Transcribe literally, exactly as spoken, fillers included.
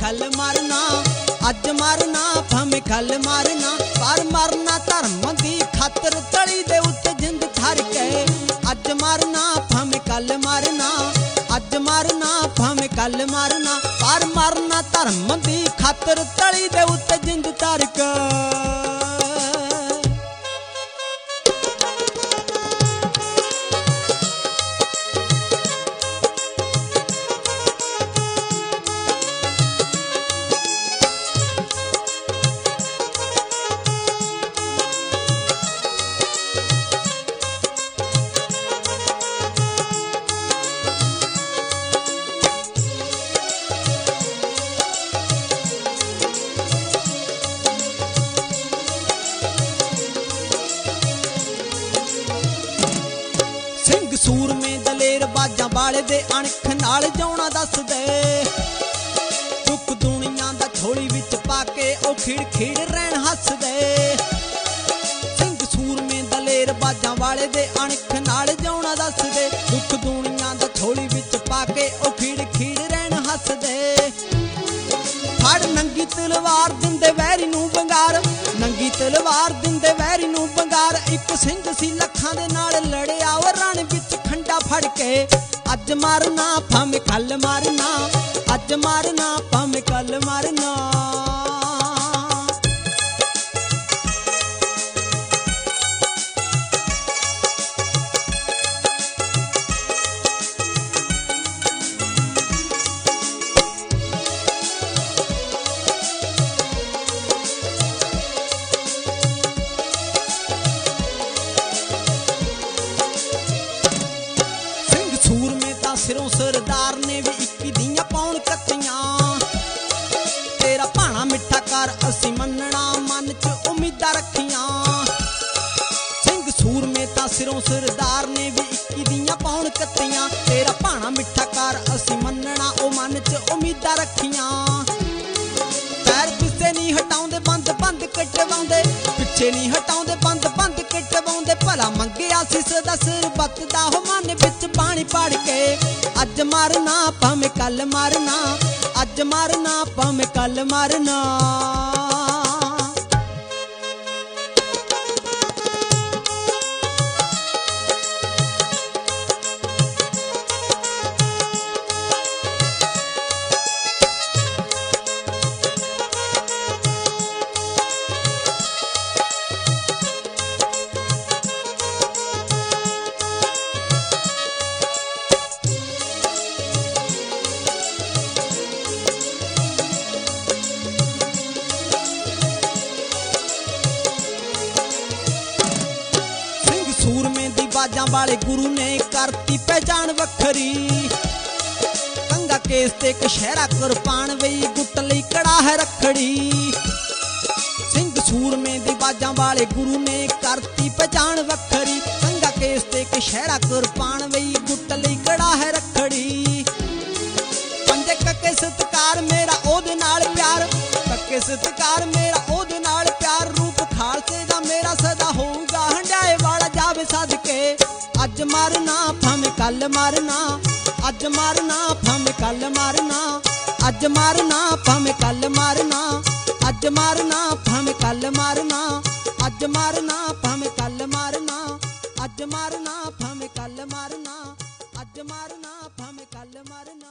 खल मारना, अज मारना भावें कल मारना, पर मरना धर्म दी खातर तली दे उत्ते जिंद धर के। अज मारना भावें कल मारना, अज मारना भावें कल मारना, पर मरना धर्म दी खातर तली दे उत्ते जिंद धर के। सूर में दलेर बाजा वाले दे अणख नाल जाउणा दस दे, दुख दुनिया दा झोली विच पाके ओ खिड़ खिड़ रहन हस दे। सिंह सूर में दलेर बाजा वाले दे अणख नाल जाउणा दस दे, दुख दुनिया दा झोली विच पाके ओ खिड़ खिड़ रहन हस दे। फड़ नंगी तलवार दिंदे वैरी नूं बंगार, नंगी तलवार दिंदे वैरी नूं बंगार, इक सिंह सी लखां दे नाल लड़िया ओ रण विच खंडा फड़ के। अज मारना भावें कल मारना, अज मारना भावें कल मारना। सिरों सरदार ने भी इक्की दियां पाउण कत्तियां, तेरा भाणा मिठा कर असी मनना मन च उम्मीदां रखियां। सिंह सूर में तां सिरों सरदार ने भी इक्की दियां पाउण कत्तियां, तेरा भाणा मिठा कर असी मनना ओ मन च उम्मीदां रखियां। पैर पिछे नहीं हटाउंदे बंद बंद कटवाउंदे, पिछे नहीं हटाउंदे बंद बंद कटवाउंदे, भला मंगिया सी सदा सिर बतदा हो मन विच पानी पड़ के। अज मारना भावें कल मारना, अज मारना भावें कल मारना। सूर में दी बाजा वाले गुरु ने करती पहचान वखरी, कंगा केस ते कशहरा कुरबान वही गुट लई कड़ा है रखड़ी। सिंह सूर में दी बाजा वाले गुरु ने करती पहचान वखरी, कंगा केस ते कशहरा कुरबान वही गुट लई कड़ा है रखड़ी। पंजे कके सत्कार मेरा ओदे नाल प्यार, कके सत्कार मेरा ओदे नाल प्यार, रूप खालसे दा मेरा सदा होऊगा हंडाए वाला जावे सदके। अज मारना भावें कल मारना, अज मारना भावें कल मारना, अज मारना भावें कल मारना, अज मारना भावें कल मारना, अज मारना भावें कल मारना, अज मारना भावें कल मारना, अज मारना भावें कल मारना।